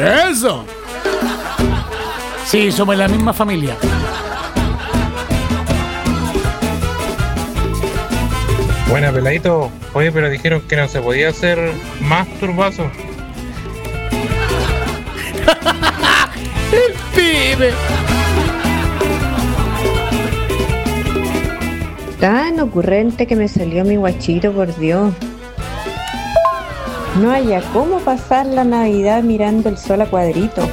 Eso. Sí, somos la misma familia. Buena, peladito. Oye, pero dijeron que no se podía hacer más turbazo. El pibe. Tan ocurrente que me salió mi guachito, por Dios. No haya cómo pasar la Navidad mirando el sol a cuadrito.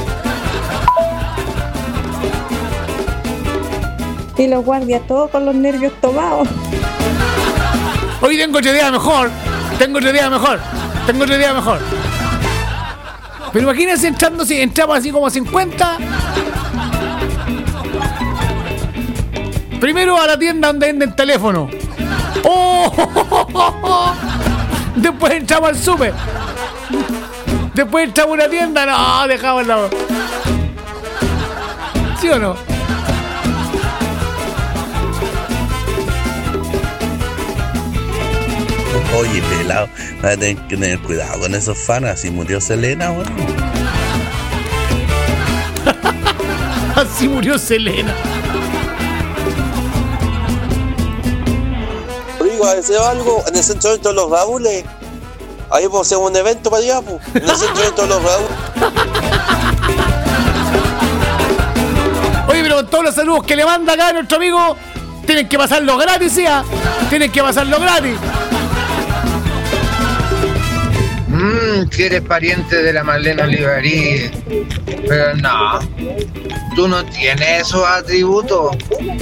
Y los guardias todos con los nervios tomados. Hoy tengo otra idea mejor. Pero imagínense entrando, si entramos así como a 50. Primero a la tienda donde venden teléfono. ¡Oh! Después entramos al súper. Después entramos a una tienda. No, dejamos la... ¿Sí o no? Oye, pelado, vas a tener que tener cuidado con esos fans. Así murió Selena, weón. Así murió Selena. Oiga, ¿deseo algo en el centro de todos los Raúles? Ahí vamos a hacer un evento para allá, pues. En el centro de todos los Raúles. Oye, pero con todos los saludos que le manda acá a nuestro amigo, tienen que pasarlo gratis, ¿sí? Tienen que pasarlo gratis. Que eres pariente de la Marlene Olivarí. Pero no, tú no tienes esos atributos.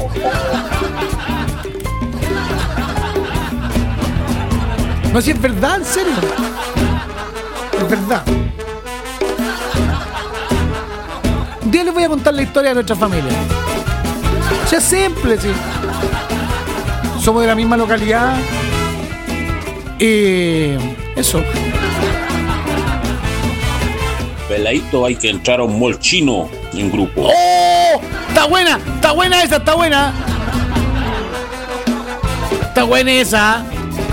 No, si es verdad, en serio. Es verdad. Un día les voy a contar la historia de nuestra familia. O sea, simple, sí. Somos de la misma localidad. Y... eso. Peladito, hay que entrar a un mall chino en grupo. ¡Oh! Está buena esa, está buena. Está buena esa.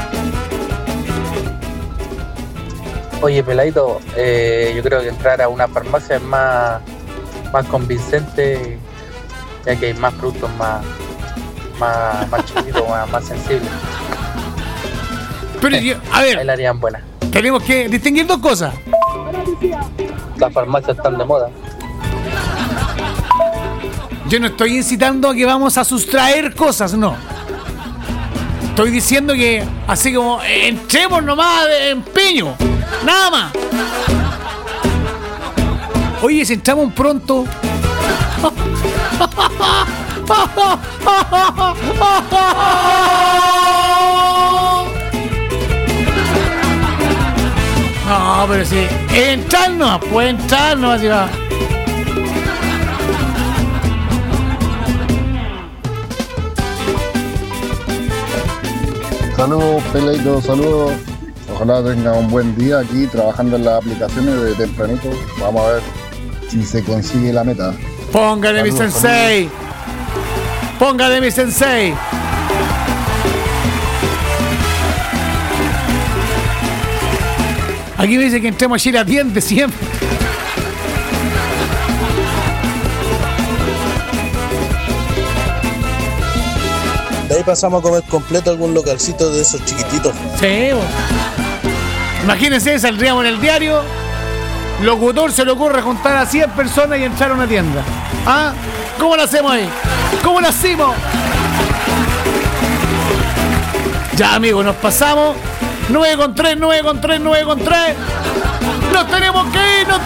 Oye, peladito, yo creo que entrar a una farmacia es más convincente, ya que hay más productos más chiquitos, más sensibles. Pero a ver, ahí la harían buena. Tenemos que distinguir dos cosas. Las farmacias están de moda. Yo no estoy incitando a que vamos a sustraer cosas, no. Estoy diciendo que así como entremos nomás de empeño, nada más. Oye, si entramos pronto. No, pero sí, entrarnos, puede entrarnos, así va. Saludos, peladito, saludos. Ojalá tenga un buen día aquí trabajando en las aplicaciones de tempranito. Vamos a ver si se consigue la meta. Póngale, mi sensei. Póngale, mi sensei. Aquí me dice que entremos a ir a dientes siempre. De ahí pasamos a comer completo algún localcito de esos chiquititos. Sí, bueno. Imagínense, saldríamos en el diario. Locutor se le ocurre juntar a 100 personas y entrar a una tienda. ¿Ah? ¿Cómo lo hacemos ahí? ¿Cómo lo hacemos? Ya, amigos, nos pasamos. 9:3. ¡Nos tenemos que ir!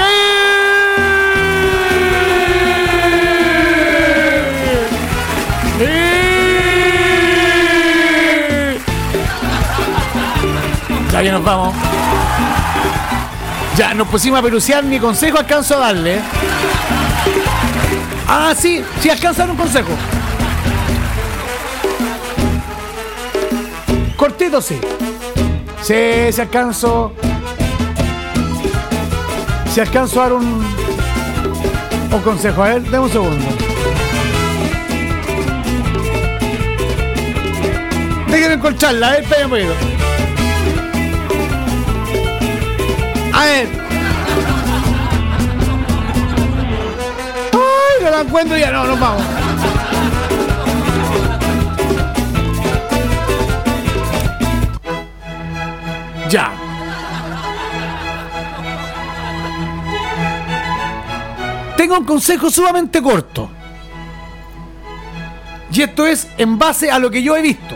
Ya nos vamos. Ya, nos pusimos a pelucear, ni consejo alcanzo a darle. Ah, sí alcanzan un consejo. Cortito, sí. Sí, se alcanzo. Si alcanzo a dar un consejo. A ver, dame un segundo. Déjenme encontrarla, a ver, esperen un poquito. A ver. la encuentro y ya no, nos vamos. Ya. Tengo un consejo sumamente corto. Y esto es en base a lo que yo he visto.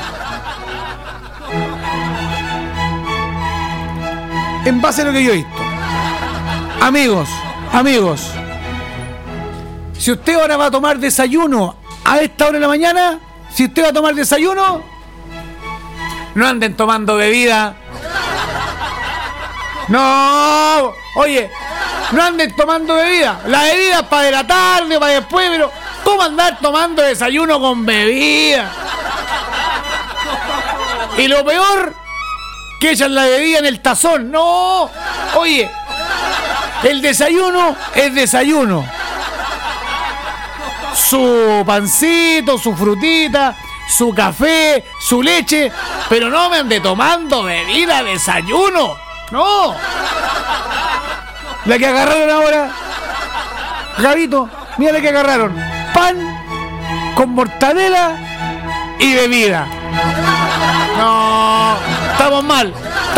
En base a lo que yo he visto. Amigos. Si usted ahora va a tomar desayuno a esta hora de la mañana, no anden tomando bebida. No, oye, no anden tomando bebida. La bebida es para de la tarde, para después, pero ¿cómo andar tomando desayuno con bebida? Y lo peor, que echan la bebida en el tazón. No, oye, el desayuno es desayuno. Su pancito, su frutita, su café, su leche, pero no me ande tomando bebida, desayuno. No. La que agarraron ahora, Gabito, mira la que agarraron. Pan con mortadela y bebida. No, estamos mal.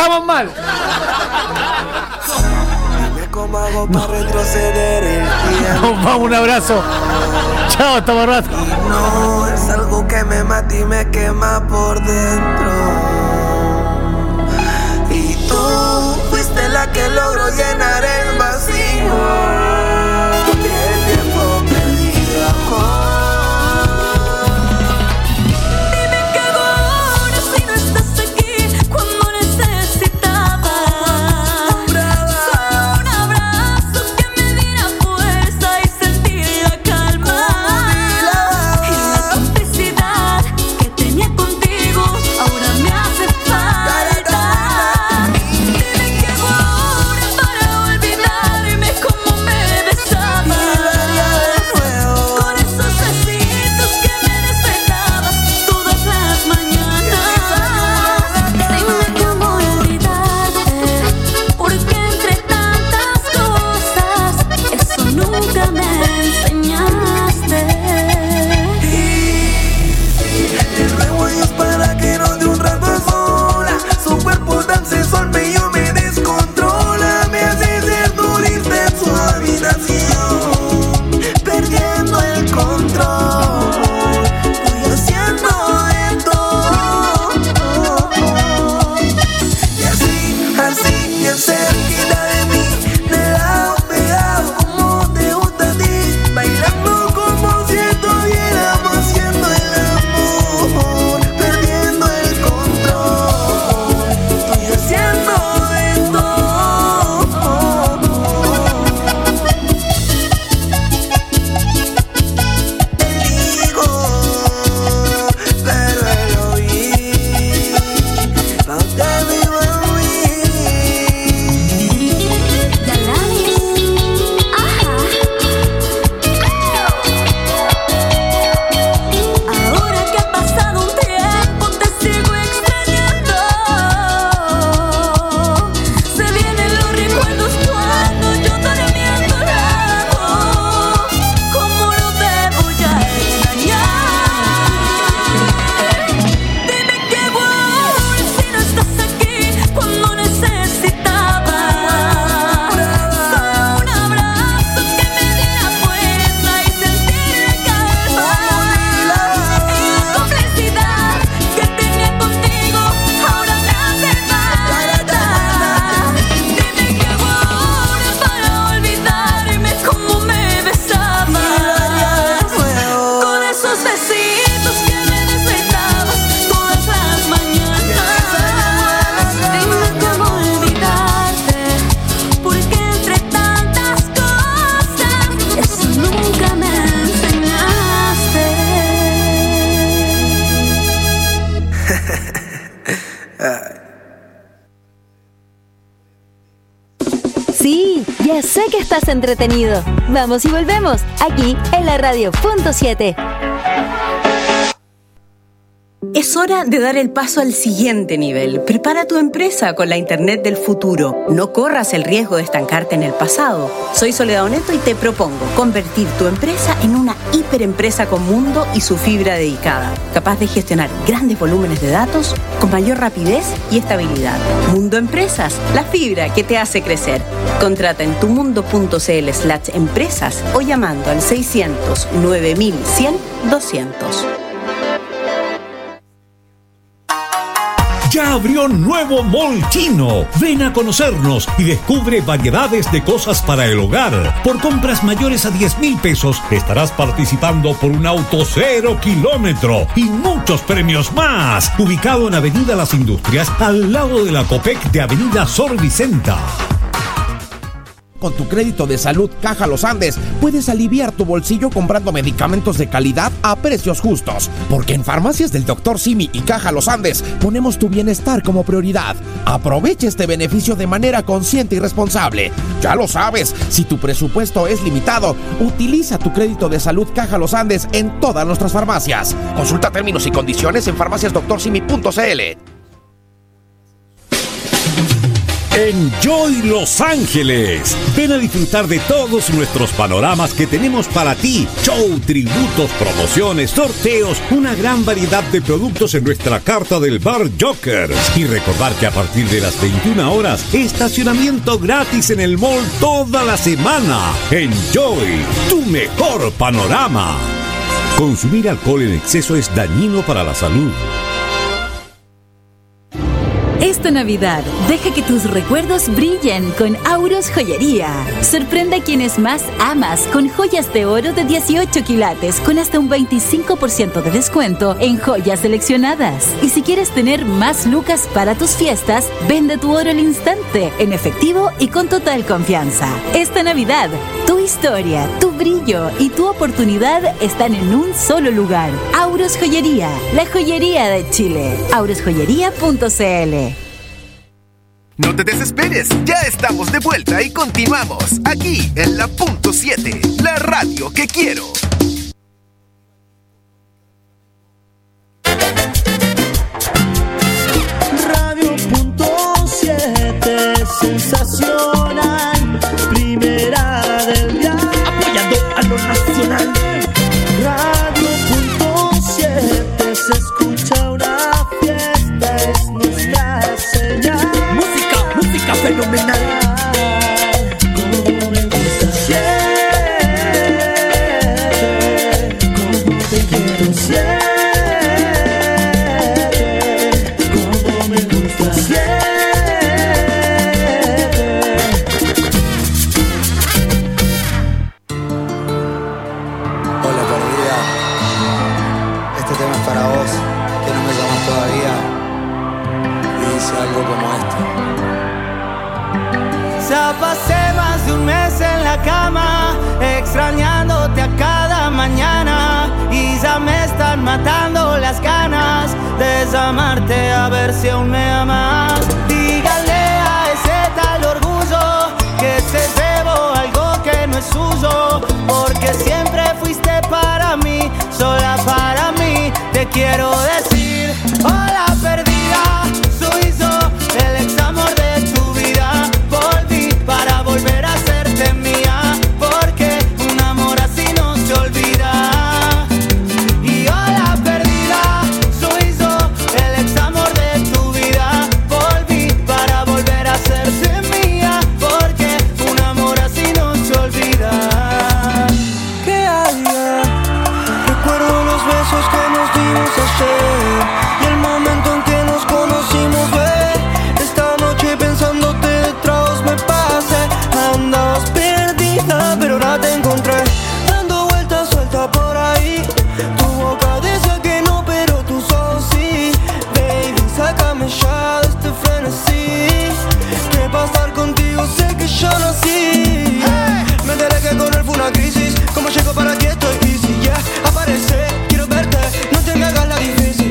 ¿Cómo hago para retroceder el tiempo? Nos vamos, un abrazo. Chao, hasta más rato. No, es algo que me mata y me quema por dentro. Y tú fuiste la que logró llenar el vacío. Y el tiempo perdido, amor. Dime qué hago ahora si no estás aquí cuando necesitaba. Solo un abrazo que me diera fuerza y sentir la calma. Y la complicidad que tenía contigo ahora me hace falta. Dime qué hago ahora para olvidarme cómo me besabas. Con esos besitos que me despertabas todas las mañanas. Dime cómo olvidarte, porque entre tantas cosas eso nunca me enseñaste. Le ruego a Dios para que no de un rato a sola. Su cuerpo tan sensual yo me descontrola. Me hace ser turista en su habitación, perdiendo el control. Voy haciendo de todo. Y así, bien cerquita de mí, de lado pegado como te gusta a ti, bailando como si estuviéramos haciendo el amor, perdiendo el control. Estoy haciendo de todo. Te digo, pero el oír no te vivo en mí. Ahora que ha pasado un tiempo te sigo extrañando. Se vienen los recuerdos cuando yo también lo hago. ¿Cómo no te voy a extrañar? Dime qué hago ahora si no estás aquí cuando necesitaba. Solo un abrazo que me diera fuerza y sentir la calma. Y la complicidad que tenía contigo ahora me hace falta. Dime qué hago ahora para olvidarme cómo me besabas. Con esos besitos que me despertabas todas las mañanas. Dime cómo olvidarte, porque entre tantas cosas eso nunca me enseñaste. Sí, ya sé que estás entretenido. Vamos y volvemos, aquí en la radio.7. Es hora de dar el paso al siguiente nivel. Prepara tu empresa con la Internet del futuro. No corras el riesgo de estancarte en el pasado. Soy Soledad Oneto y te propongo convertir tu empresa en una hiperempresa con mundo y su fibra dedicada, capaz de gestionar grandes volúmenes de datos con mayor rapidez y estabilidad. Mundo Empresas, la fibra que te hace crecer. Contrata en tumundo.cl/empresas o llamando al 600 9100 200. Ya abrió nuevo Mall Chino. Ven a conocernos y descubre variedades de cosas para el hogar. Por compras mayores a 10,000 pesos estarás participando por un auto 0 kilómetro y muchos premios más. Ubicado en Avenida Las Industrias, al lado de la Copec de Avenida Sor Vicenta. Con tu crédito de salud Caja Los Andes puedes aliviar tu bolsillo comprando medicamentos de calidad a precios justos. Porque en Farmacias del Dr. Simi y Caja Los Andes ponemos tu bienestar como prioridad. Aprovecha este beneficio de manera consciente y responsable. Ya lo sabes, si tu presupuesto es limitado, utiliza tu crédito de salud Caja Los Andes en todas nuestras farmacias. Consulta términos y condiciones en farmaciasdoctorsimi.cl. Enjoy Los Ángeles. Ven a disfrutar de todos nuestros panoramas que tenemos para ti. Show, tributos, promociones, sorteos, una gran variedad de productos en nuestra carta del Bar Joker. Y recordar que a partir de las 21 horas, estacionamiento gratis en el mall toda la semana. Enjoy, tu mejor panorama. Consumir alcohol en exceso es dañino para la salud. Esta Navidad, deja que tus recuerdos brillen con Auros Joyería. Sorprende a quienes más amas con joyas de oro de 18 quilates con hasta un 25% de descuento en joyas seleccionadas. Y si quieres tener más lucas para tus fiestas, vende tu oro al instante, en efectivo y con total confianza. Esta Navidad, tu historia, tu brillo y tu oportunidad están en un solo lugar. Auros Joyería, la joyería de Chile. aurosjoyería.cl. No te desesperes, ya estamos de vuelta y continuamos aquí en la Punto 7, la radio que quiero. Radio Punto 7, sensacional, primera del día, apoyando a lo nacional. Radio Punto 7, se escucha una fiesta, es nuestra señal. Música fenomenal. Como me gusta siempre, como te quiero siempre, como me gusta siempre. Hola perdida, este tema es para vos, que no me llamas todavía, y dice algo como esto. Ya pasé más de un mes en la cama, extrañándote a cada mañana, y ya me están matando las ganas de llamarte a ver si aún me amas. Dígale a ese tal orgullo que se llevó algo que no es suyo, porque siempre fuiste para mí, sola para mí. Te quiero decir, hola perdida, soy yo, el ex amor de tu vida. Volví para volver a hacerte mía, porque un amor así no se olvida. Y hola perdida, soy yo, el ex amor de tu vida. Volví para volver a hacerte mía, porque un amor así no se olvida. ¿Qué haría? Recuerdo los besos que nos dimos ayer y el momento en que nos conocimos, esta noche pensándote detrás me pasé. Andabas perdida, pero ahora te encontré, dando vueltas suelta por ahí. Tu boca decía que no, pero tus ojos sí. Baby, sácame ya de este frenesí, que para estar contigo sé que yo nací. Me enteré que con él fue una crisis, como llego para aquí estoy easy, yeah. Aparece, quiero verte, no te me hagas la difícil.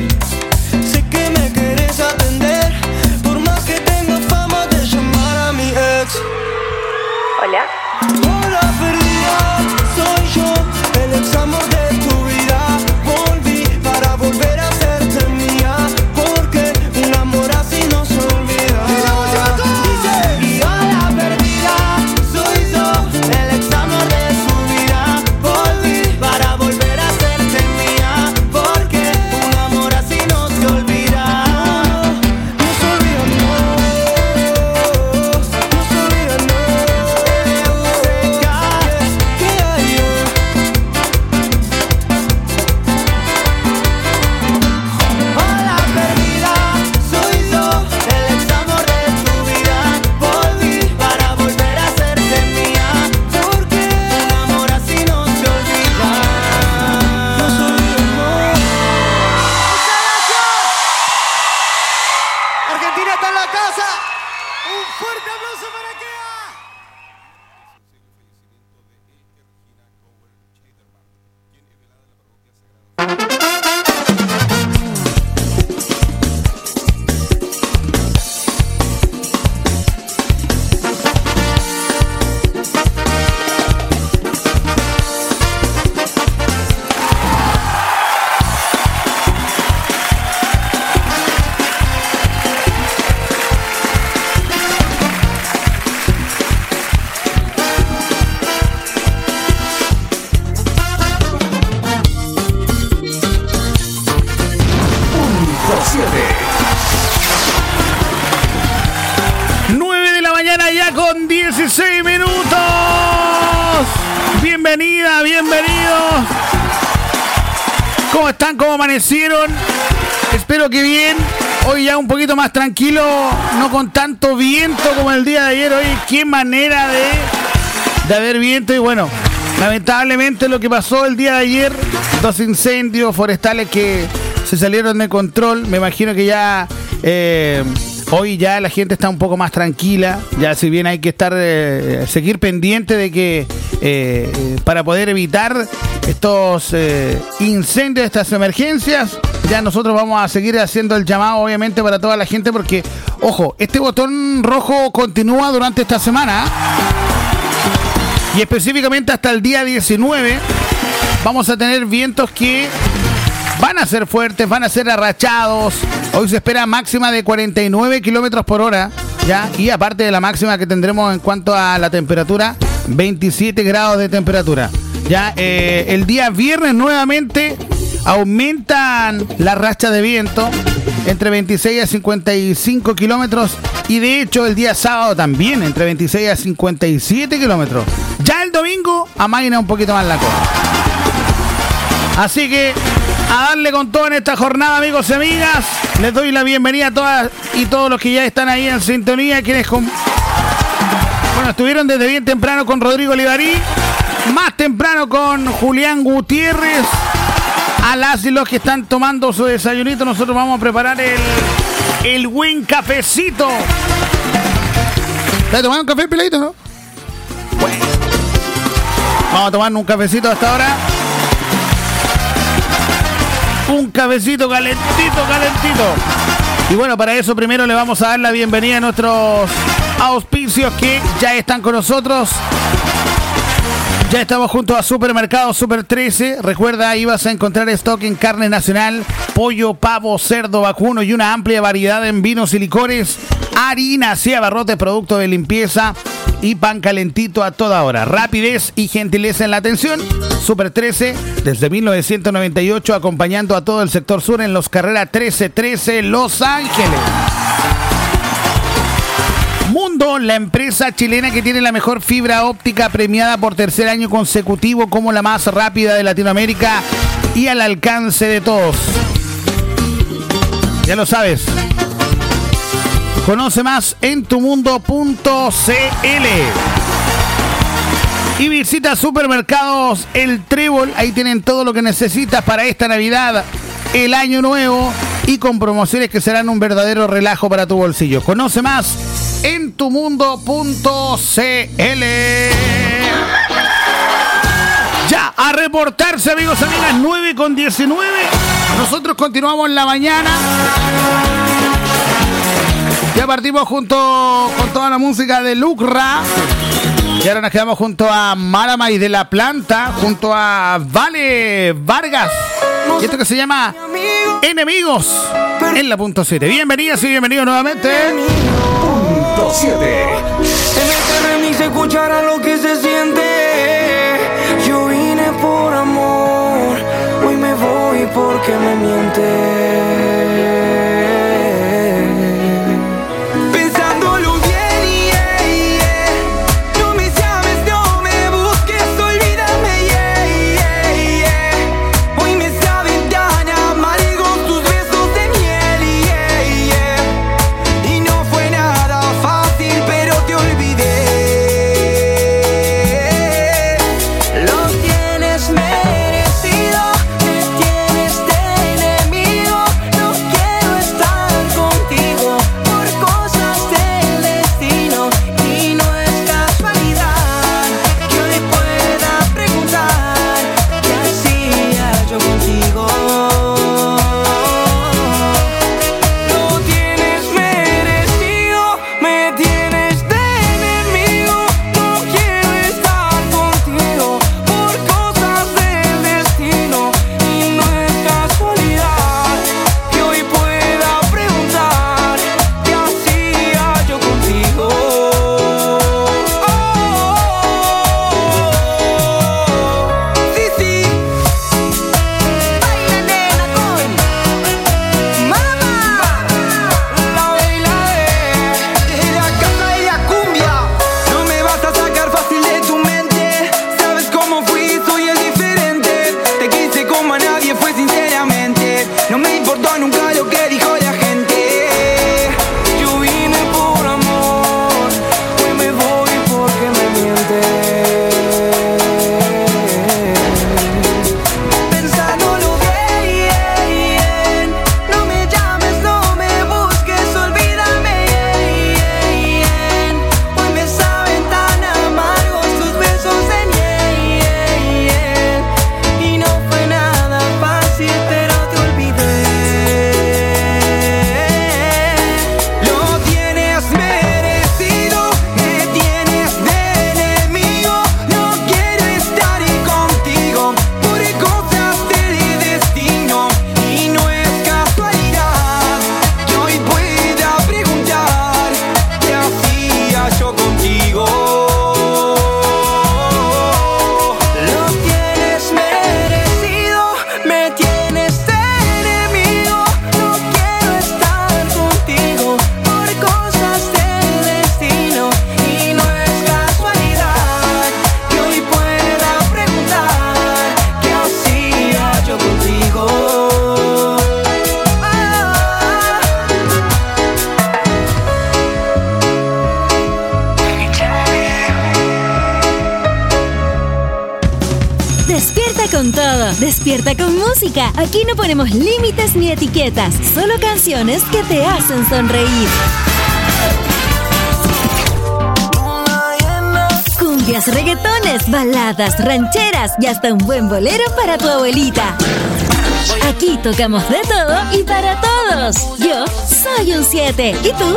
bienvenida, bienvenidos. ¿Cómo están? ¿Cómo amanecieron? Espero que bien. Hoy ya un poquito más tranquilo, no con tanto viento como el día de ayer. Hoy, qué manera de haber viento. Y bueno, lamentablemente lo que pasó el día de ayer, 2 incendios forestales que se salieron de control. Me imagino que ya hoy ya la gente está un poco más tranquila. Ya si bien hay que estar seguir pendiente de que para poder evitar estos incendios, estas emergencias, ya nosotros vamos a seguir haciendo el llamado obviamente para toda la gente, porque ojo, este botón rojo continúa durante esta semana y específicamente hasta el día 19 vamos a tener vientos que van a ser fuertes, van a ser arrachados. Hoy se espera máxima de 49 kilómetros por hora, ¿ya? Y aparte de la máxima que tendremos en cuanto a la temperatura, 27 grados de temperatura. Ya el día viernes nuevamente aumentan las rachas de viento entre 26 a 55 kilómetros. Y de hecho el día sábado también entre 26 a 57 kilómetros. Ya el domingo amaina un poquito más la cosa. Así que a darle con todo en esta jornada, amigos y amigas. Les doy la bienvenida a todas y todos los que ya están ahí en sintonía, quienes estuvieron desde bien temprano con Rodrigo Olivarí, más temprano con Julián Gutiérrez. A las y los que están tomando su desayunito, nosotros vamos a preparar el buen cafecito. ¿Estás tomando un café, peladito, no? Bueno. Vamos a tomar un cafecito hasta ahora. Un cafecito calentito, calentito. Y bueno, para eso primero le vamos a dar la bienvenida a nuestros auspicios que ya están con nosotros. Ya estamos junto a Supermercado Super 13. Recuerda, ahí vas a encontrar stock en carne nacional, pollo, pavo, cerdo, vacuno y una amplia variedad en vinos y licores, harinas y abarrotes, productos de limpieza y pan calentito a toda hora. Rapidez y gentileza en la atención. Super 13, desde 1998, acompañando a todo el sector sur en los carreras 1313 Los Ángeles. Mundo, la empresa chilena que tiene la mejor fibra óptica, premiada por tercer año consecutivo como la más rápida de Latinoamérica y al alcance de todos. Ya lo sabes. Conoce más en tumundo.cl y visita Supermercados El Trébol. Ahí tienen todo lo que necesitas para esta Navidad, el Año Nuevo, y con promociones que serán un verdadero relajo para tu bolsillo. Conoce más en tumundo.cl. Ya, a reportarse, amigos, amigas, 9:19. Nosotros continuamos en la mañana. Ya partimos junto con toda la música de Lucra. Y ahora nos quedamos junto a Marama y de la Planta, junto a Vale Vargas. Y esto que se llama Enemigos en la punto 7. Bienvenidas y bienvenidos nuevamente. Punto 7. En este remix se escuchará lo que se siente. Yo vine por amor, hoy me voy porque me miente. Lo tienes merecido, me tienes de enemigo. con todo. Despierta con música. Aquí no ponemos límites ni etiquetas, solo canciones que te hacen sonreír. Cumbias, reggaetones, baladas, rancheras y hasta un buen bolero para tu abuelita. Aquí tocamos de todo y para todos. Yo soy un 7. ¿Y tú?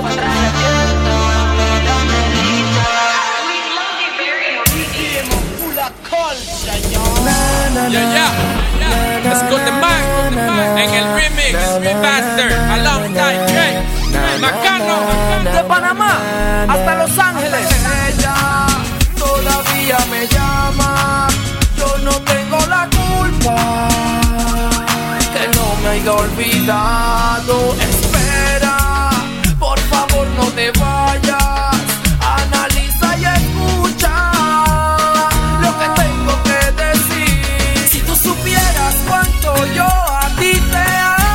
Let's go the man en el remix, remaster, alongside Jay, Macano, de Panamá hasta Los Ángeles. Ella todavía me llama, yo no tengo la culpa que no me haya olvidado. Espera, por favor no te vayas, analiza y escucha lo que tengo que decir. Si tú supieras cuánto yo a ti te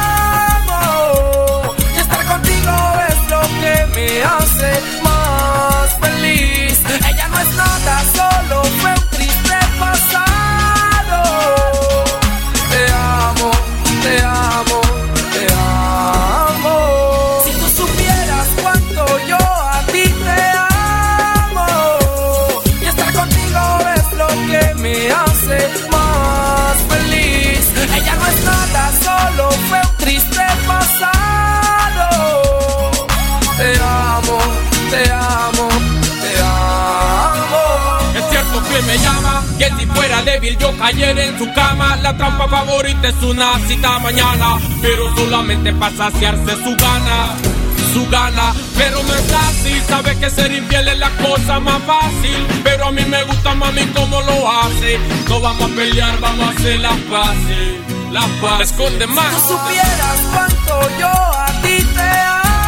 amo, y estar contigo es lo que me hace más feliz. Ella no es nada, solo fue un triste pasado. Te amo, te amo, te amo. Si tú supieras cuánto yo a ti te amo, y estar contigo es lo que me hace más feliz. Ella no es nada, solo fue un triste pasado. Te amo, te amo, te amo. Es cierto que me llama, que si fuera débil yo cayera en su cama. La trampa favorita es una cita mañana, pero solamente para saciarse su gana, pero no es así. Sabe que ser infiel es la cosa más fácil, pero a mí me gusta mami como lo hace. No vamos a pelear, vamos a hacer las paces. Esconde más. Si tú supieras cuánto yo a ti te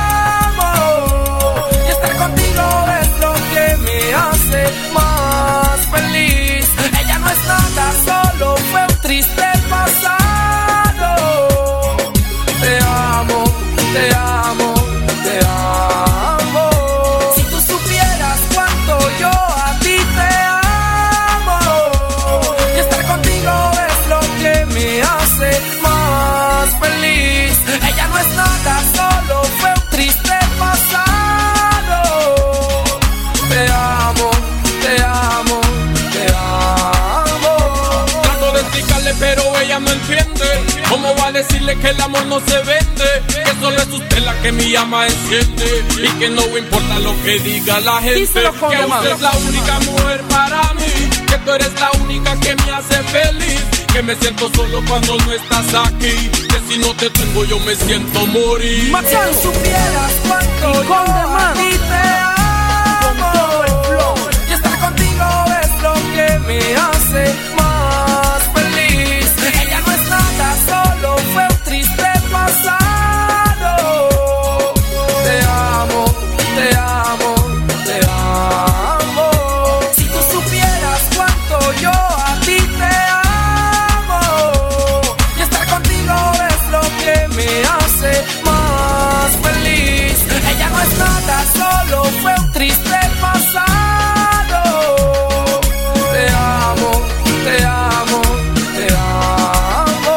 amo, y estar contigo es lo que me hace más feliz. Ella no es nada, solo fue un triste pasado. Te amo, te amo, te amo. Si tú supieras cuánto yo a ti te amo, y estar contigo es lo que me hace más feliz. Ella no es nada, solo fue un triste pasado. Te amo, te amo, te amo. Trato de explicarle pero ella no entiende. ¿Cómo va a decirle que el amor no se vende? Que solo es usted la que mi llama enciende, y que no importa lo que diga la gente. Díselo con que usted es la única mujer para mí, que tú eres la única que me hace feliz. Que me siento solo cuando no estás aquí, que si no te tengo yo me siento morir. Si supieras cuánto yo a ti te amo, y estar contigo es lo que me hace más feliz. Ella no es nada, solo fue un triste pasado. Te amo, te amo, te amo. Si tú supieras cuánto yo a ti te amo, y estar contigo es lo que me hace más feliz. Ella no es nada, solo fue un triste pasado. Te amo, te amo, te amo.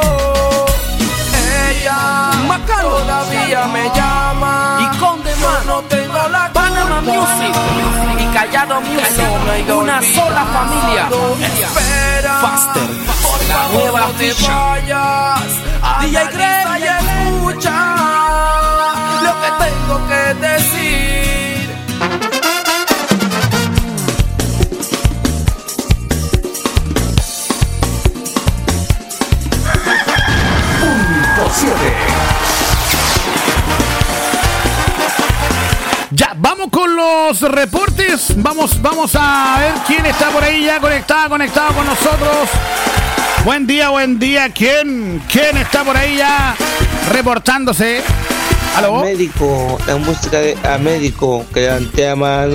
Ella todavía me llama, y con demás no tengo la culpa. Panama Music y Callado Music, una sola familia. Espera, Faster, por la favor nueva no te ficha. vayas. DJ Greg, y escucha lo que tengo que decir. Ya, vamos con los reportes. Vamos a ver quién está por ahí ya conectado con nosotros. Buen día. ¿Quién está por ahí ya reportándose? ¿Aló? Américo, la música de Américo, que levanté a mano.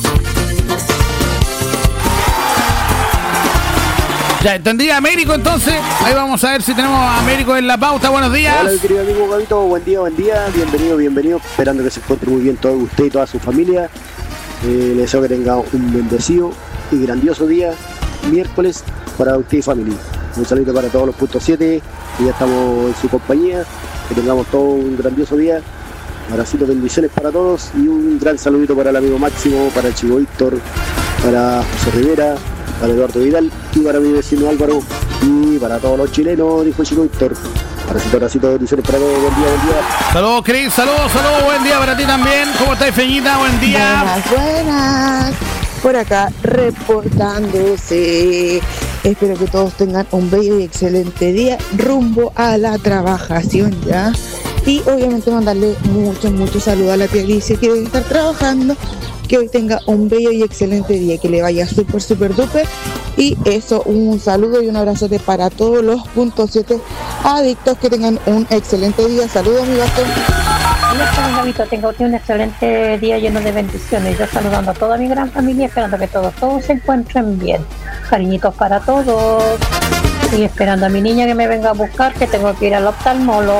Ya entendí, Américo, entonces. Ahí vamos a ver si tenemos a Américo en la pauta. Buenos días. Hola, mi querido amigo Gabito. Buen día. Bienvenido. Esperando que se encuentre muy bien todo usted y toda su familia. Le deseo que tenga un bendecido y grandioso día, miércoles, para usted y familia. Un saludo para todos los puntos 7, que ya estamos en su compañía. Que tengamos todo un grandioso día. Abracitos, bendiciones para todos y un gran saludito para el amigo Máximo, para el Chico Víctor, para José Rivera, para Eduardo Vidal y para mi vecino Álvaro y para todos los chilenos, dijo el Chico Víctor. Abracito, bendiciones para todos, buen día. Saludos, Cris, saludos, buen día para ti también. ¿Cómo estás, Feñita? Buen día. Buenas. Por acá reportándose. Espero que todos tengan un bello y excelente día rumbo a la trabajación ya. Y obviamente mandarle mucho saludo a la tía Alicia que debe estar trabajando. Que hoy tenga un bello y excelente día, que le vaya súper duper. Y eso, un saludo y un abrazote para todos los puntos 7 adictos, que tengan un excelente día. Saludos, mi gato. Tengo un excelente día lleno de bendiciones. Yo saludando a toda mi gran familia, esperando que todos se encuentren bien. Cariñitos para todos. Y esperando a mi niña que me venga a buscar, que tengo que ir al oftalmólogo.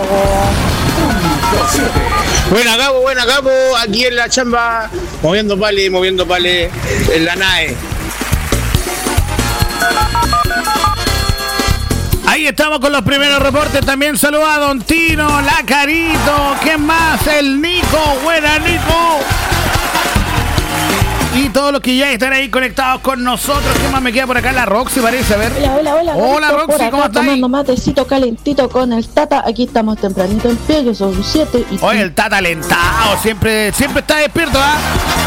Buena Gabo, aquí en la chamba, moviendo pale en la nave. Ahí estamos con los primeros reportes. También saluda a Don Tino, la Carito, ¿qué más? El Nico, buena Nico. Y todos los que ya están ahí conectados con nosotros. ¿Qué más me queda por acá? La Roxy parece, a ver. Hola Roxy, ¿cómo estás? Tomando matecito calentito con el Tata. Aquí estamos tempranito en pie, que son 7 y... Oye, el Tata alentado, siempre está despierto, ¿ah?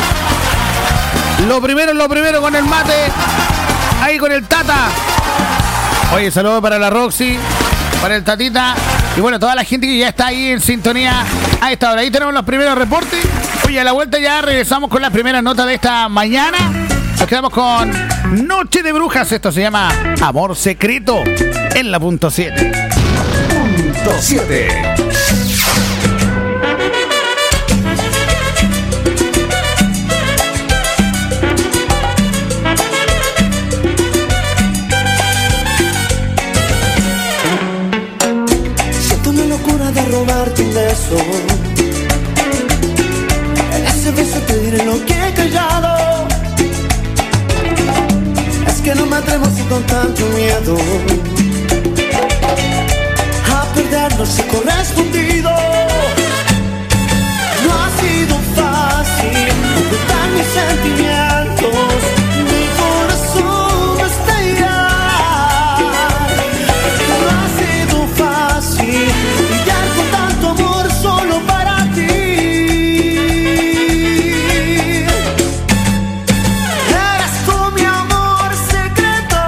Lo primero con el mate. Ahí con el Tata. Oye, saludos para la Roxy, para el Tatita. Y bueno, toda la gente que ya está ahí en sintonía a esta hora. Ahí tenemos los primeros reportes. Oye, a la vuelta ya regresamos con la primera nota de esta mañana. Nos quedamos con Noche de Brujas. Esto se llama Amor Secreto en la punto 7. Punto 7. Siento una locura de robarte un beso. En ese beso te diré lo que he callado. Es que no me atrevo así con tanto miedo a perdernos y correspondido. No ha sido fácil ocultar mis sentimientos, mi corazón está. No ha sido fácil lidiar con tanto amor solo para ti. Eres tú mi amor secreto.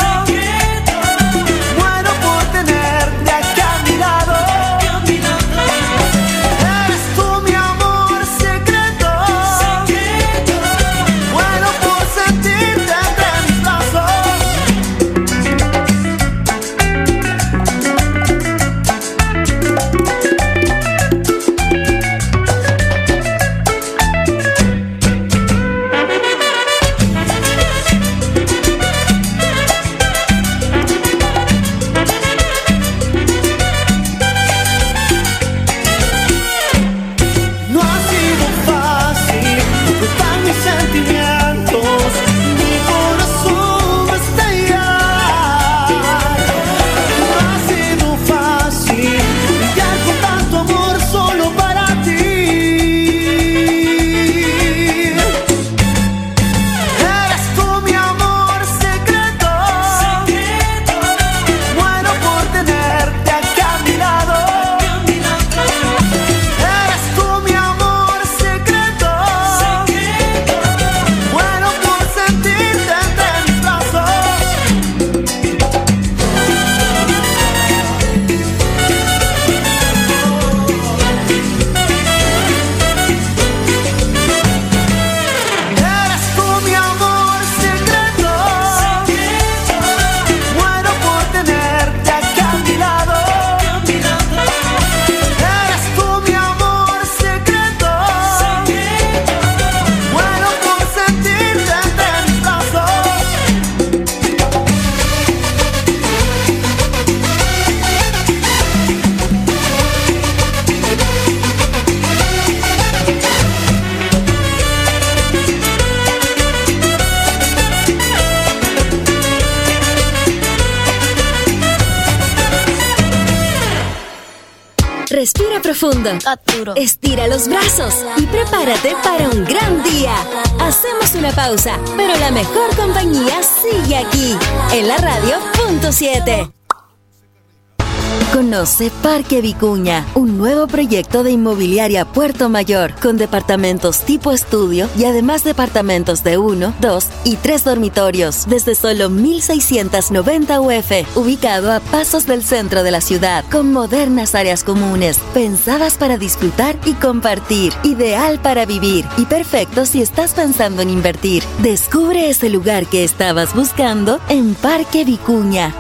Muero por tenerte aquí a mi lado. Eres tú mi amor Respira profundo. Estira los brazos y prepárate para un gran día. Hacemos una pausa, pero la mejor compañía sigue aquí, en la radio Punto 7. Conoce Parque Vicuña, un nuevo proyecto de inmobiliaria Puerto Mayor con departamentos tipo estudio y además departamentos de 1, 2 y 3 dormitorios desde solo 1.690 UF, ubicado a pasos del centro de la ciudad con modernas áreas comunes, pensadas para disfrutar y compartir, ideal para vivir y perfecto si estás pensando en invertir. Descubre ese lugar que estabas buscando en Parque Vicuña.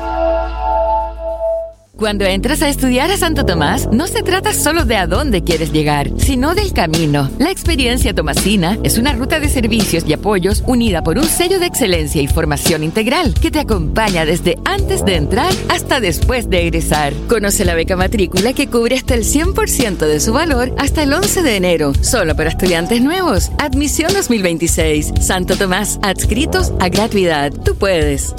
Cuando entras a estudiar a Santo Tomás, no se trata solo de a dónde quieres llegar, sino del camino. La experiencia tomasina es una ruta de servicios y apoyos unida por un sello de excelencia y formación integral que te acompaña desde antes de entrar hasta después de egresar. Conoce la beca matrícula que cubre hasta el 100% de su valor hasta el 11 de enero, solo para estudiantes nuevos. Admisión 2026. Santo Tomás, adscritos a gratuidad. Tú puedes.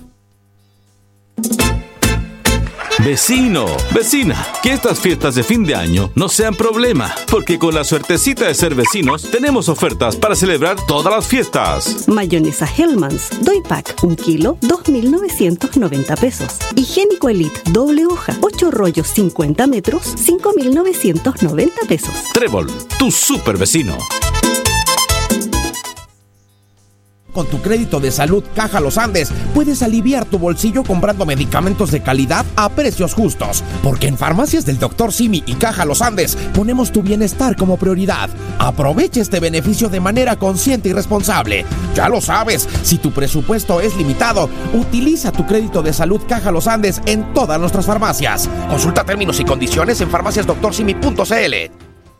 Vecino, vecina, que estas fiestas de fin de año no sean problema, porque con la suertecita de ser vecinos tenemos ofertas para celebrar todas las fiestas. Mayonesa Hellmann's, Doy Pack, 1 kilo, 2.990 pesos. Higiénico Elite, doble hoja, 8 rollos, 50 metros, 5.990 pesos. Trébol, tu super vecino. Con tu crédito de salud Caja Los Andes puedes aliviar tu bolsillo comprando medicamentos de calidad a precios justos. Porque en Farmacias del Dr. Simi y Caja Los Andes ponemos tu bienestar como prioridad. Aprovecha este beneficio de manera consciente y responsable. Ya lo sabes, si tu presupuesto es limitado, utiliza tu crédito de salud Caja Los Andes en todas nuestras farmacias. Consulta términos y condiciones en farmaciasdoctorsimi.cl.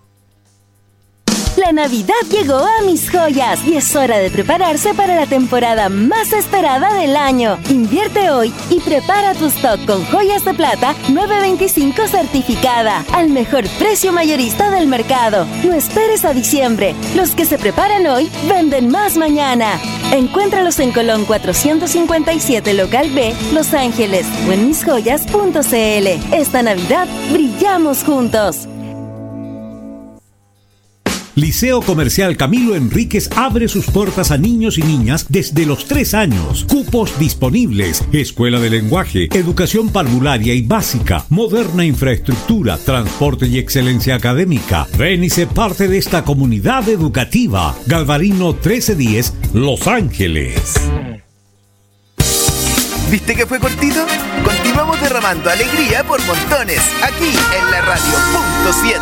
La Navidad llegó a Mis Joyas y es hora de prepararse para la temporada más esperada del año. Invierte hoy y prepara tu stock con joyas de plata 925 certificada al mejor precio mayorista del mercado. No esperes a diciembre. Los que se preparan hoy venden más mañana. Encuéntralos en Colón 457 Local B, Los Ángeles o en misjoyas.cl. Esta Navidad brillamos juntos. Liceo Comercial Camilo Enríquez abre sus puertas a niños y niñas desde los 3 años. Cupos disponibles. Escuela de lenguaje, educación parvularia y básica, moderna infraestructura, transporte y excelencia académica. Ven y sé parte de esta comunidad educativa. Galvarino 1310, Los Ángeles. ¿Viste que fue cortito? Continuamos derramando alegría por montones aquí en la radio Punto 7.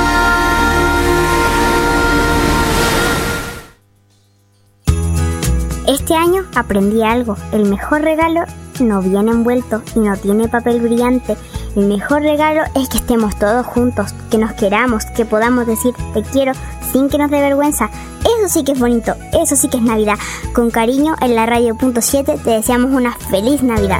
Este año aprendí algo. El mejor regalo no viene envuelto y no tiene papel brillante. El mejor regalo es que estemos todos juntos, que nos queramos, que podamos decir te quiero sin que nos dé vergüenza. Eso sí que es bonito, eso sí que es Navidad. Con cariño, en la radio Punto 7 te deseamos una feliz Navidad.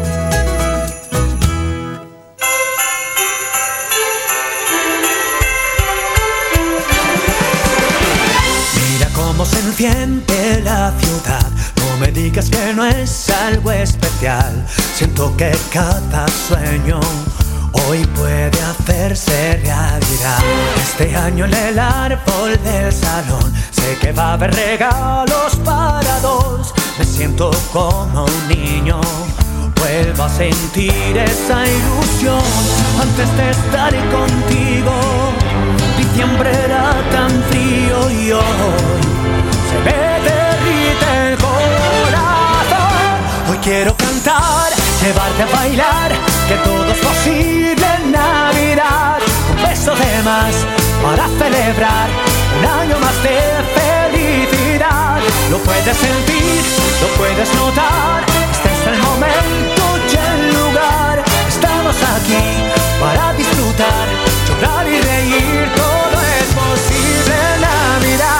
Mira cómo se enciende la ciudad. No me digas que no es algo especial. Siento que cada sueño hoy puede hacerse realidad. Este año en el árbol del salón sé que va a haber regalos para dos. Me siento como un niño, vuelvo a sentir esa ilusión. Antes de estar contigo, diciembre era tan frío y hoy se me derrite el corazón. Hoy quiero cantar, llevarte a bailar, que todo es posible en Navidad. Un beso de más para celebrar un año más de felicidad. Lo puedes sentir, lo puedes notar. Este es el momento y el lugar. Estamos aquí para disfrutar, llorar y reír. Todo es posible en Navidad.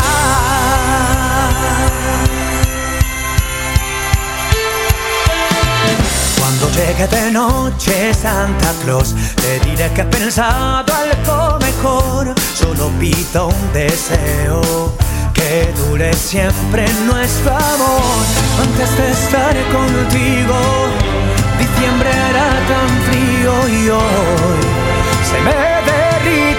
Cuando llegue de noche Santa Claus, te diré que he pensado algo mejor. Solo pido un deseo, que dure siempre nuestro amor. Antes de estar contigo, diciembre era tan frío y hoy se me derrite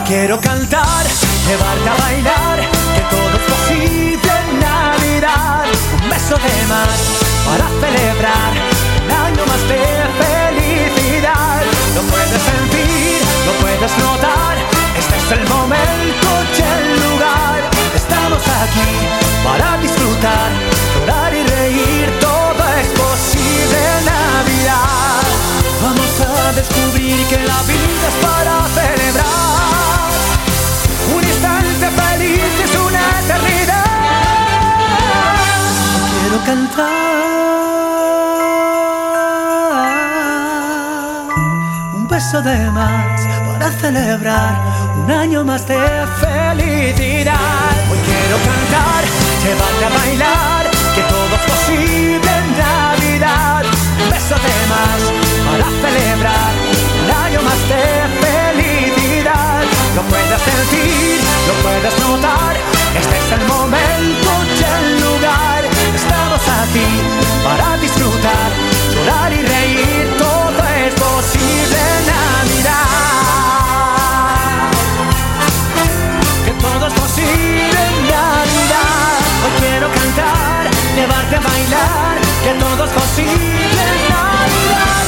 quiero cantar, llevarte a bailar, que todo es posible en Navidad. Un beso de más para celebrar un año más de felicidad. Lo puedes sentir, lo puedes notar, este es el momento y el lugar. Estamos aquí para disfrutar, llorar y reír, todo es posible en Navidad. Vamos a descubrir que la vida es para celebrar. Un instante feliz es una eternidad. Quiero cantar un beso de más para celebrar un año más de felicidad. Hoy quiero cantar, llevarte a bailar, que todo es posible en Navidad. Un beso de más para celebrar un año más de felicidad. Lo puedes sentir, lo puedes notar, este es el momento y el lugar. Estamos aquí para disfrutar, llorar y reír, todo es posible en Navidad. Que todo es posible en Navidad. Hoy quiero cantar, llevarte a bailar, que todo es posible en Navidad.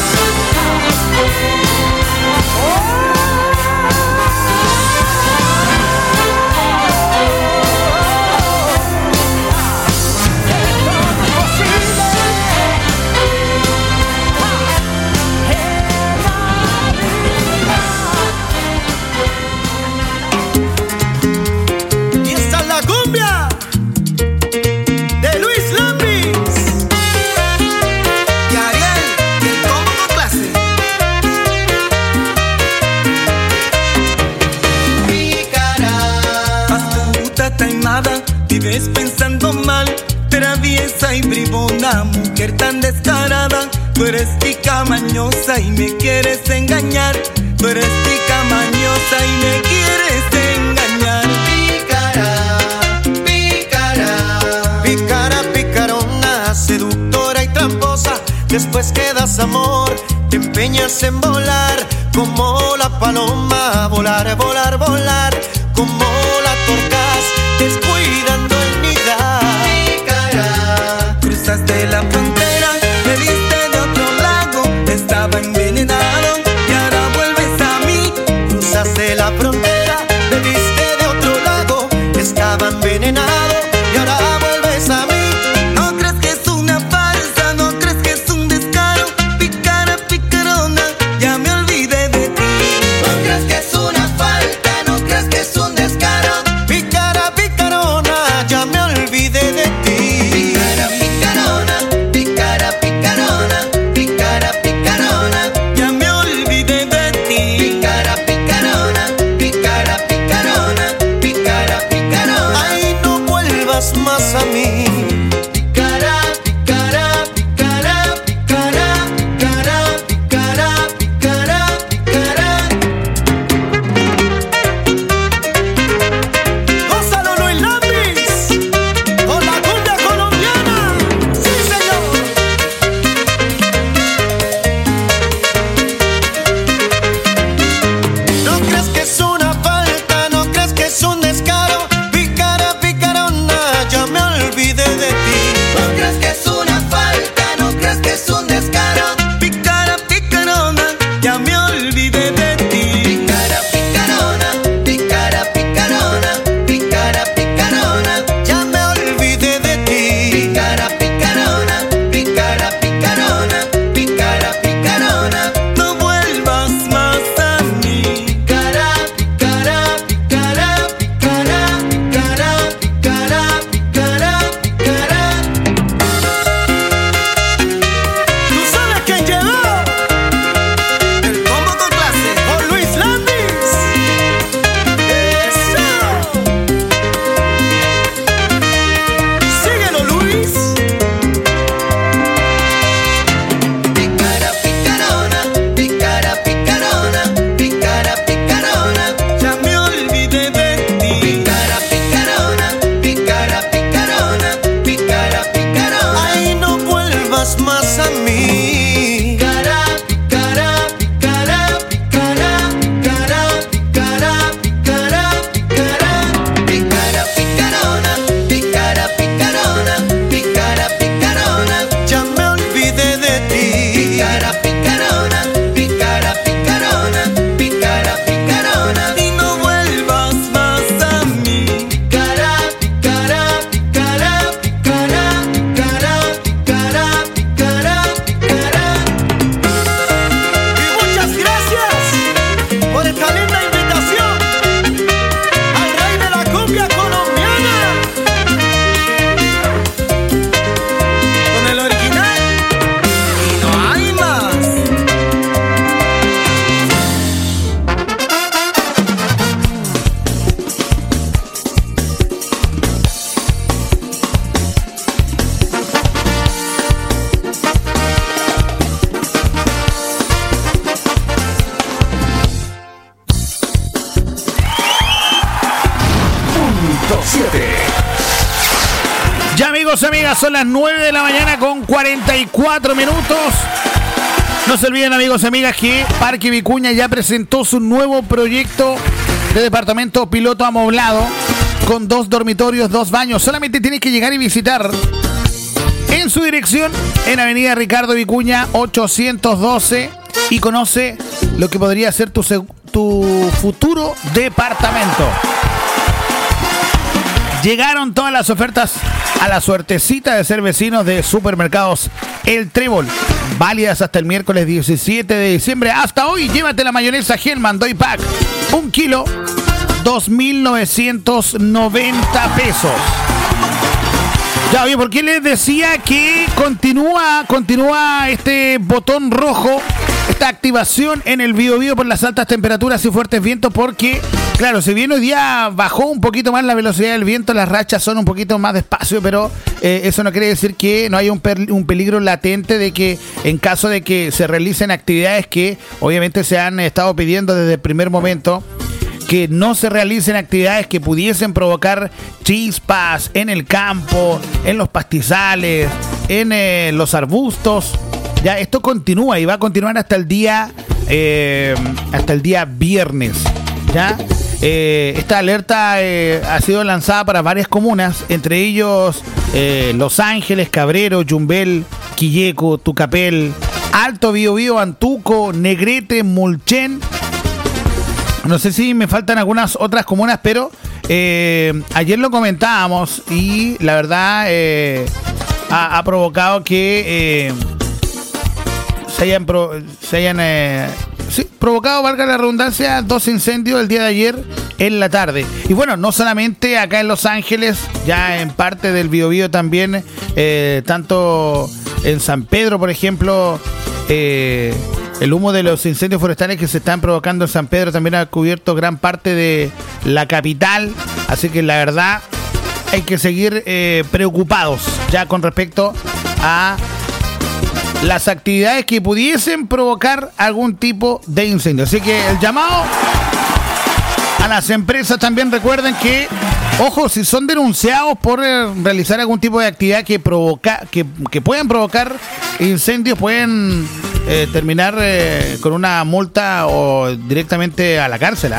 Y esta es la cumbia de Luis Lambis y Ariel, y el combo con clase. Pícara, astuta, taimada, vives pensando mal, traviesa y bribona, mujer tan descarada. Tú eres tica mañosa y me quieres engañar. Tú eres tica mañosa y me quieres engañar. Pícara, pícara, pícara, picarona, seductora y tramposa. Después que das amor, te empeñas en volar como la paloma. Volar, volar, volar, como la torcas, descuidando el nidar. Pícara, cruzaste la frontera, me viste de otro lado, estaba envenenado y ahora vuelves a mí. Cruzaste la frontera, me viste de otro lado, estaba envenenado y ahora vuelves a mí. No crees que es una farsa, no crees que es un descaro. Pícara, picarona, ya me olvidé de ti. amigos y amigas, son las 9 de la mañana con 44 minutos. No se olviden, amigos y amigas, que Parque Vicuña ya presentó su nuevo proyecto de departamento piloto amoblado con 2 dormitorios, 2 baños. Solamente tienes que llegar y visitar en su dirección en Avenida Ricardo Vicuña 812 y conoce lo que podría ser tu futuro departamento. Llegaron todas las ofertas a la suertecita de ser vecinos de Supermercados El Trébol, válidas hasta el miércoles 17 de diciembre. Hasta hoy, llévate la mayonesa Hellman Doy Pack, 1 kilo, 2.990 pesos. Ya, oye, ¿por qué les decía que continúa este botón rojo, esta activación en el Biobío por las altas temperaturas y fuertes vientos? Porque, claro, si bien hoy día bajó un poquito más la velocidad del viento, las rachas son un poquito más despacio, pero eso no quiere decir que no haya un peligro latente de que en caso de que se realicen actividades que obviamente se han estado pidiendo desde el primer momento, que no se realicen actividades que pudiesen provocar chispas en el campo, en los pastizales, en los arbustos. Ya esto continúa y va a continuar hasta el día viernes. Ya esta alerta ha sido lanzada para varias comunas, entre ellos Los Ángeles, Cabrero, Yumbel, Quilleco, Tucapel, Alto Biobío, Antuco, Negrete, Mulchen. No sé si me faltan algunas otras comunas, pero ayer lo comentábamos y la verdad ha provocado que se hayan provocado, valga la redundancia, 2 incendios el día de ayer en la tarde. Y bueno, no solamente acá en Los Ángeles, ya en parte del Biobío también, tanto en San Pedro, por ejemplo, el humo de los incendios forestales que se están provocando en San Pedro también ha cubierto gran parte de la capital. Así que la verdad hay que seguir preocupados ya con respecto a las actividades que pudiesen provocar algún tipo de incendio. Así que el llamado a las empresas también, recuerden que, ojo, si son denunciados por realizar algún tipo de actividad que puedan provocar incendios, pueden terminar con una multa o directamente a la cárcel.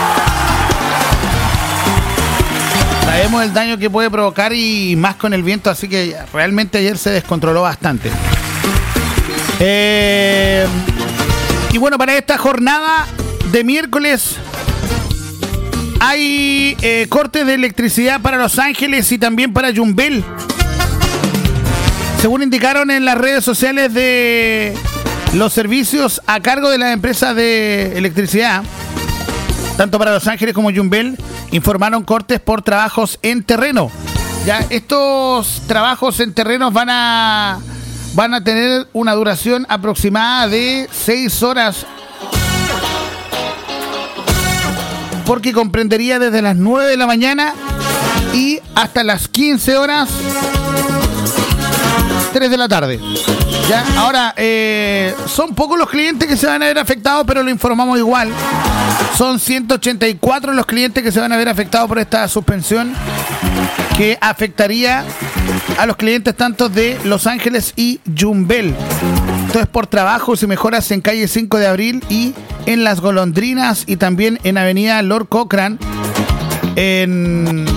Sabemos el daño que puede provocar y más con el viento, así que realmente ayer se descontroló bastante. Y bueno, para esta jornada de miércoles hay cortes de electricidad para Los Ángeles y también para Yumbel. Según indicaron en las redes sociales de los servicios a cargo de las empresas de electricidad, tanto para Los Ángeles como Yumbel, informaron cortes por trabajos en terreno. Ya estos trabajos en terrenos van a tener una duración aproximada de 6 horas, porque comprendería desde las 9 de la mañana y hasta las 15 horas 3 de la tarde. Ya, ahora, son pocos los clientes que se van a ver afectados, pero lo informamos igual. Son 184 los clientes que se van a ver afectados por esta suspensión, que afectaría a los clientes tanto de Los Ángeles y Yumbel. Entonces, por trabajos y mejoras en calle 5 de Abril y en Las Golondrinas y también en avenida Lord Cochrane, en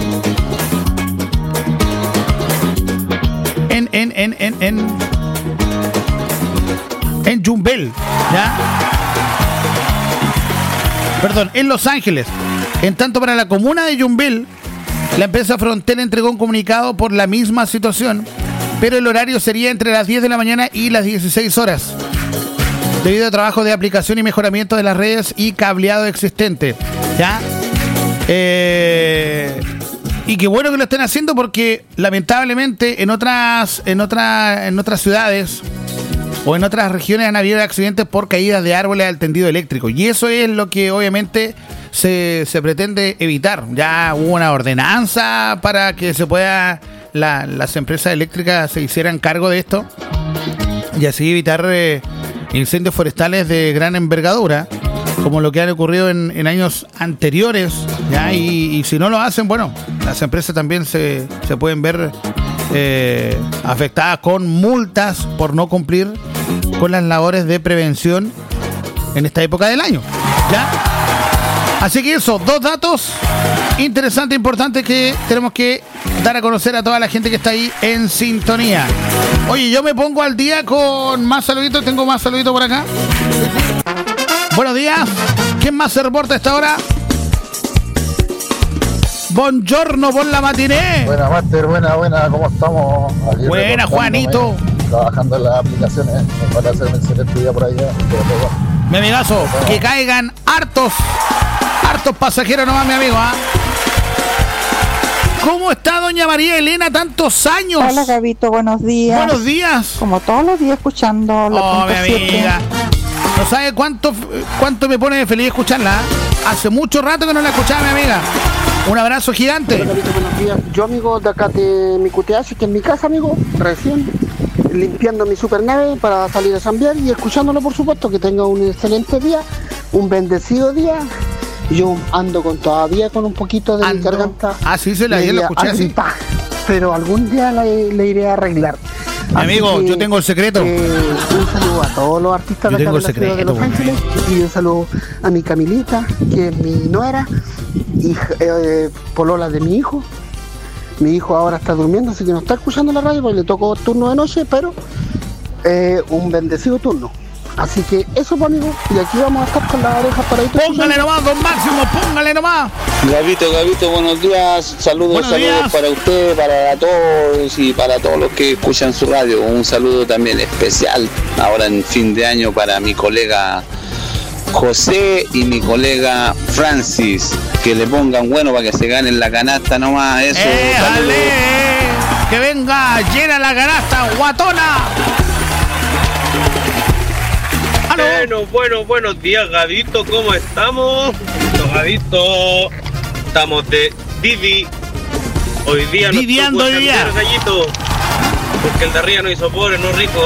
Yumbel, ¿ya? Perdón, en Los Ángeles. En tanto, para la comuna de Yumbel, la empresa Frontera entregó un comunicado por la misma situación, pero el horario sería entre las 10 de la mañana y las 16 horas, debido a trabajo de aplicación y mejoramiento de las redes y cableado existente, ¿ya? Y qué bueno que lo estén haciendo, porque lamentablemente en otras ciudades o en otras regiones han habido accidentes por caídas de árboles al tendido eléctrico, y eso es lo que obviamente se pretende evitar. Ya hubo una ordenanza para que se pueda, las empresas eléctricas se hicieran cargo de esto y así evitar incendios forestales de gran envergadura, como lo que han ocurrido en años anteriores, ¿ya? Y si no lo hacen, bueno, las empresas también se pueden ver afectadas con multas por no cumplir con las labores de prevención en esta época del año, ¿ya? Así que eso, 2 datos interesantes, importantes que tenemos que dar a conocer a toda la gente que está ahí en sintonía. Oye, yo me pongo al día con más saluditos, tengo más saluditos por acá. Buenos días, ¿quién más se reporta a esta hora? Buongiorno por la matiné. Buena, Master, buena, ¿cómo estamos? Aquí buena, Juanito. Trabajando en las aplicaciones para hacer un excelente día por allá. Mi amigazo, que caigan hartos pasajeros nomás, mi amigo, ¿ah? ¿Cómo está doña María Elena tantos años? Hola, Gabito, buenos días. Buenos días. Como todos los días escuchando la Oh, mi amiga. No sabe cuánto me pone feliz escucharla. Hace mucho rato que no la escuchaba, mi amiga. Un abrazo gigante. Hola, Gabito, buenos días. Yo, amigo, de acá de mi QTH, que en mi casa, amigo, recién limpiando mi supernave para salir a chambear y escuchándolo, por supuesto. Que tenga un excelente día, un bendecido día. Yo ando todavía con un poquito de mi garganta. Ah, sí, ayer lo escuché así. Pero algún día le iré a arreglar. Mi amigo, yo tengo el secreto. Un saludo a todos los artistas de acá de la ciudad de Los Ángeles. Y un saludo a mi Camilita, que es mi nuera, y polola de mi hijo. Mi hijo ahora está durmiendo, así que no está escuchando la radio porque le tocó turno de noche, pero un bendecido turno. Así que eso, pues, amigo, y aquí vamos a estar con las orejas para ahí. Póngale nomás, don Máximo, póngale nomás. Gabito, buenos días. Saludos para usted, para todos y para todos los que escuchan su radio. Un saludo también especial ahora en fin de año para mi colega José y mi colega Francis. Que le pongan bueno para que se ganen la canasta nomás. Eso. Que venga llena la canasta, guatona. Bueno, buenos días, Gabito, ¿cómo estamos? Gabito, estamos de Didi. Hoy día nos tocó cambiar, Gallito, porque el de arriba no hizo pobre, no rico.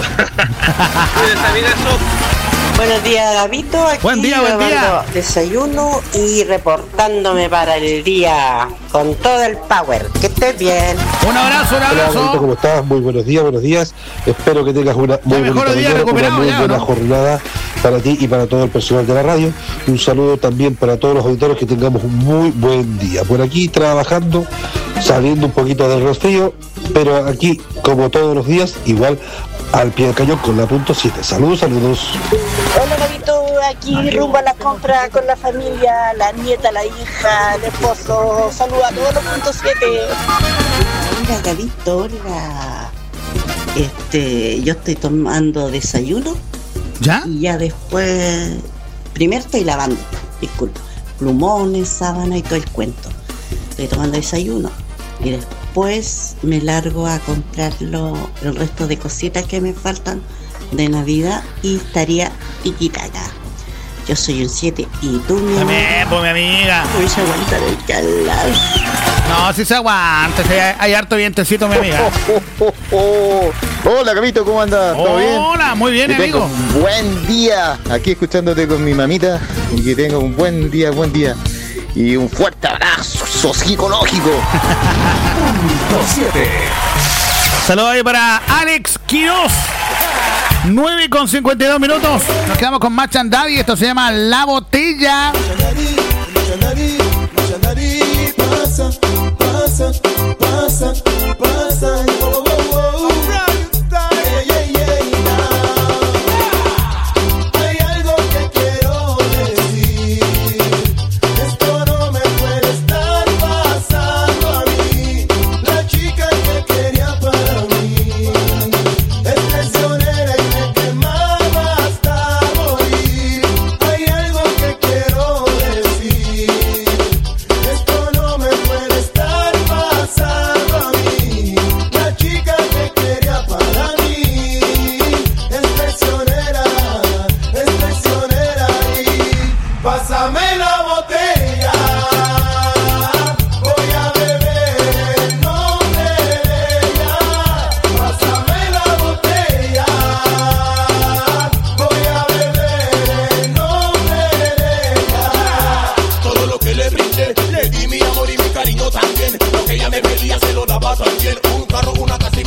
Buenos días, Gabito. Aquí buen día. Desayuno y reportándome para el día con todo el power. Que estés bien. Un abrazo. Hola, Gabito, ¿cómo estás? Muy buenos días. Espero que tengas una muy buena jornada para ti y para todo el personal de la radio. Un saludo también para todos los auditores, que tengamos un muy buen día. Por aquí trabajando, saliendo un poquito del resfrío, pero aquí, como todos los días, igual al pie del cañón con la .7. Saludos. Hola, Gabito, aquí rumbo a la compra con la familia, la nieta, la hija, el esposo. Saludos a todos los .7. Hola, Gabito, hola. Yo estoy tomando desayuno. ¿Ya? Y ya después, primero estoy lavando, disculpa, plumones, sábana y todo el cuento. Estoy tomando desayuno y después me largo a comprar el resto de cositas que me faltan de Navidad y estaría piquitaca. Yo soy un 7 y tú, mi amiga. Pues, mi amiga. Voy a aguantar el calor. No, si se aguanta, hay harto vientecito, mi amiga. Hola, Gabito, ¿cómo andas? ¿Todo bien? Hola, muy bien, amigo. Buen día, aquí escuchándote con mi mamita, y que tenga un buen día. Y un fuerte abrazo psicológico. Saludos ahí para Alex Quiroz. 9:52 minutos. Nos quedamos con Match and Daddy. Esto se llama La Botella. Pasa. Hay algo que quiero decir. Esto no me puede estar pasando a mí. La chica que quería para mí es traicionera y me quemaba hasta morir. Hay algo que quiero decir. Esto no me puede estar pasando a mí. La chica que quería para mí es traicionera y pásame la botella. Voy a beber en nombre de ella. Pásame la botella. Voy a beber en nombre de ella. Todo lo que le brindé, le di mi amor y mi cariño también. Lo que ella me pedía se lo daba también. Un carro, una casa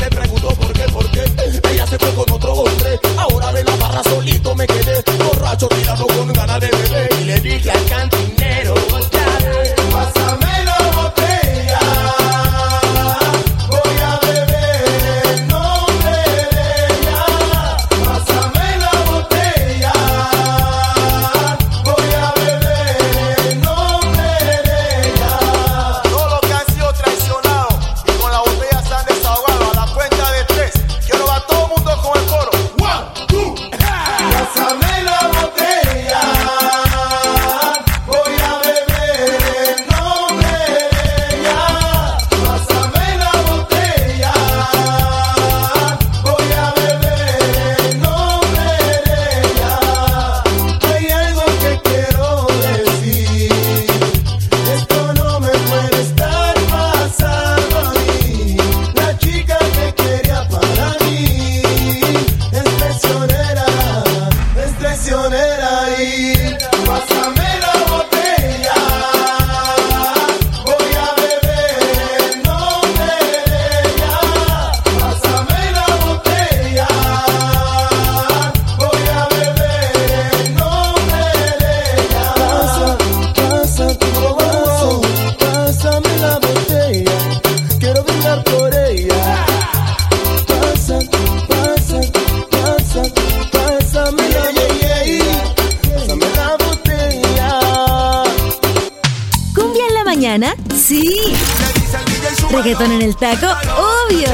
mañana? Sí. Reggaetón en el taco, obvio.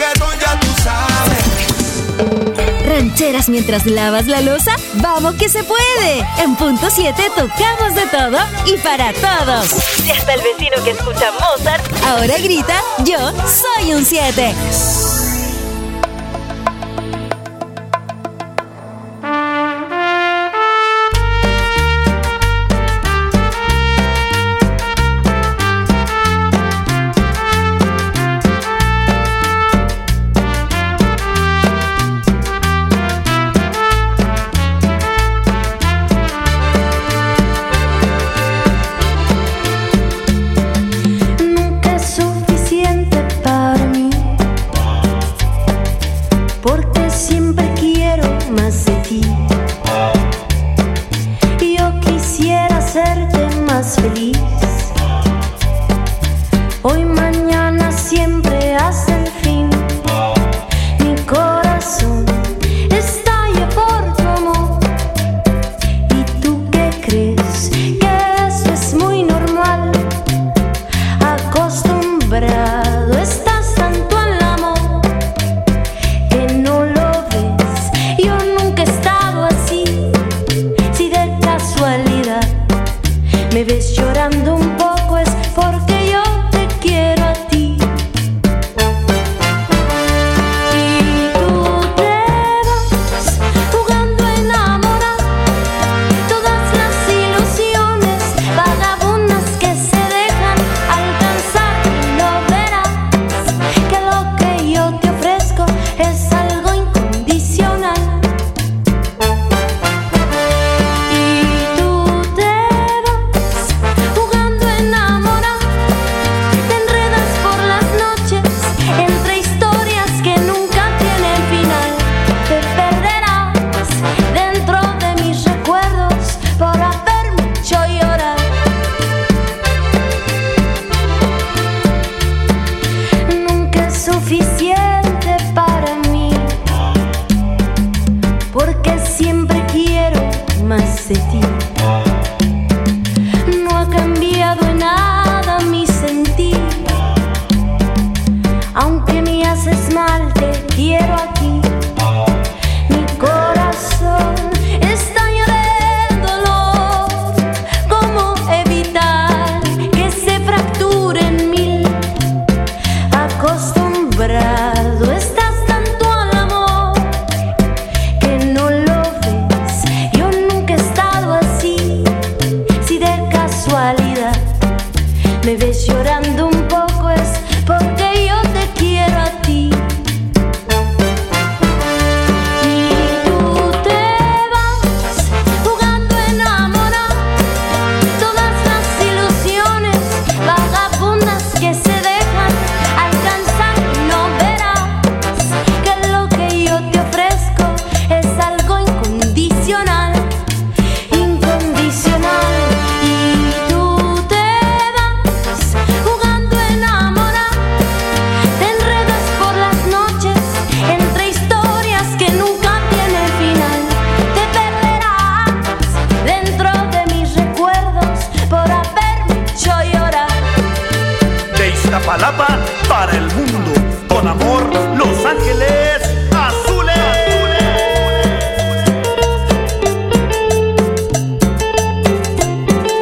Rancheras mientras lavas la loza, ¡vamos que se puede! En punto 7 tocamos de todo y para todos. Y hasta el vecino que escucha Mozart ahora grita, yo soy un 7. Iztapalapa